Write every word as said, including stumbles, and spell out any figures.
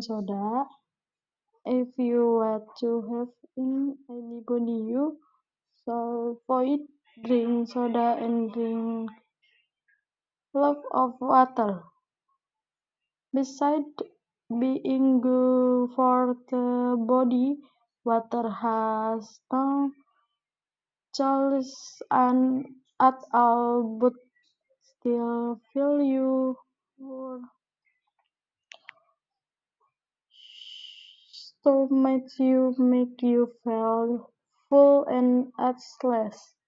soda. If you want to have in any body you so avoid drink soda and drink lots of water. Besides being good for the body, water has no calories and at all but still fill you so much you make you feel full and at less.